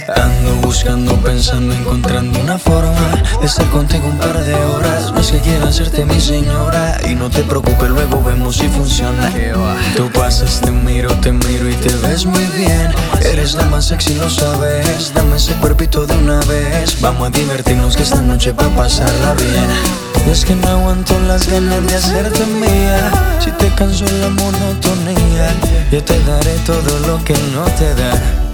Ando buscando, pensando, encontrando una forma de estar contigo un par de horas. No es que quiera hacerte mi señora, y no te preocupes, luego vemos si funciona. Tú pasas, te miro y te ves muy bien. Eres la más sexy, lo sabes. Dame ese cuerpito de una vez. Vamos a divertirnos que esta noche va a pasarla bien. Y es que no aguanto las ganas de hacerte mía. Si te cansó la monotonía, yo te daré todo lo que no te da.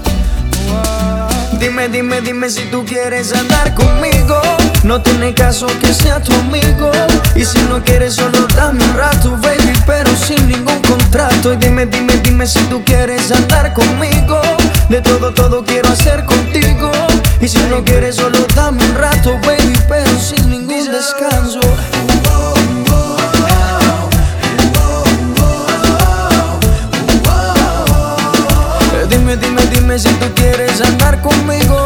Dime si tú quieres andar conmigo. No tiene caso que sea tu amigo. Y si no quieres solo dame un rato, baby, pero sin ningún contrato. Y dime si tú quieres andar conmigo. De todo quiero hacer contigo. Y si no quieres solo dame un rato, baby, pero sin ningún descanso. Dime si tú quieres andar conmigo.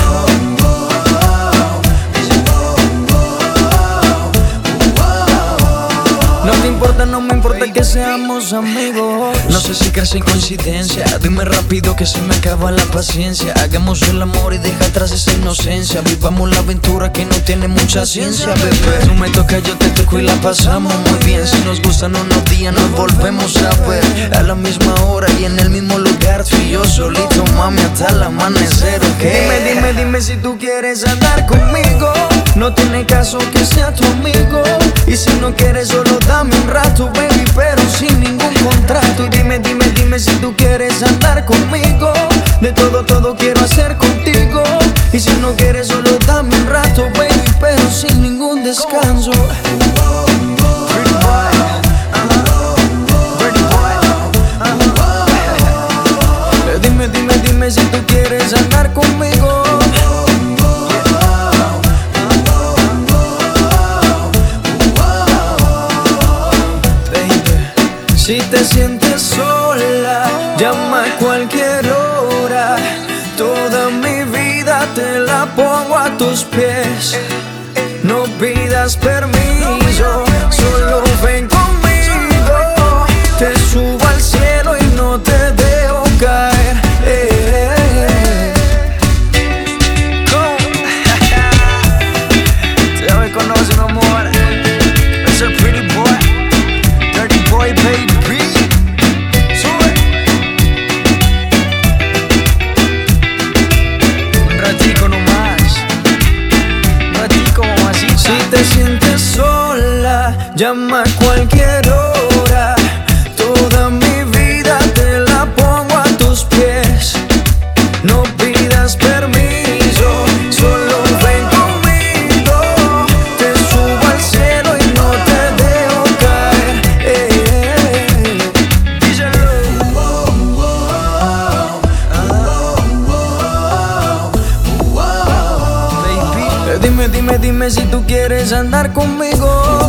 No te importa, no me importa que seamos amigos. No sé si crees en coincidencia. Dime rápido que se me acaba la paciencia. Hagamos el amor y deja atrás esa inocencia. Vivamos la aventura que no tiene mucha ciencia, bebé. Tú me tocas, yo te toco y la pasamos muy bien. Si nos gustan unos días nos volvemos a ver. A la misma hora y en el mismo lugar. Tú y yo solito, mami, hasta el amanecer, ¿ok? Dime si tú quieres andar conmigo. No tiene caso que sea tu amigo. Y si no quieres solo dame un rato, baby, pero sin ningún contrato. Y dime si tú quieres andar conmigo. De todo quiero hacer contigo. Y si no quieres solo dame un rato, baby, pero sin ningún descanso. Dime si tú quieres andar conmigo. Si te sientes sola, llama a cualquier hora. Toda mi vida te la pongo a tus pies. No pidas permiso, solo ven conmigo. Te subo al cielo y no te dejo caer. Ya me conoces, mi amor. Es el pretty boy, dirty boy, baby. Sube. Un ratico nomás. Un ratico, mamacita. Si te sientes sola, llama a cualquier hora. Toda mi vida te la pongo a tus pies. No pidas permiso, solo ven conmigo. Te subo al cielo y no te dejo caer. Díselo. Baby, dime si tú quieres andar conmigo.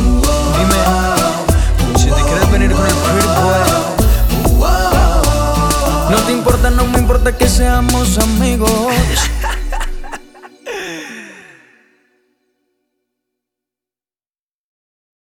Dime si te quieres venir con el pretty boy. No te importa, no me importa que seamos amigos.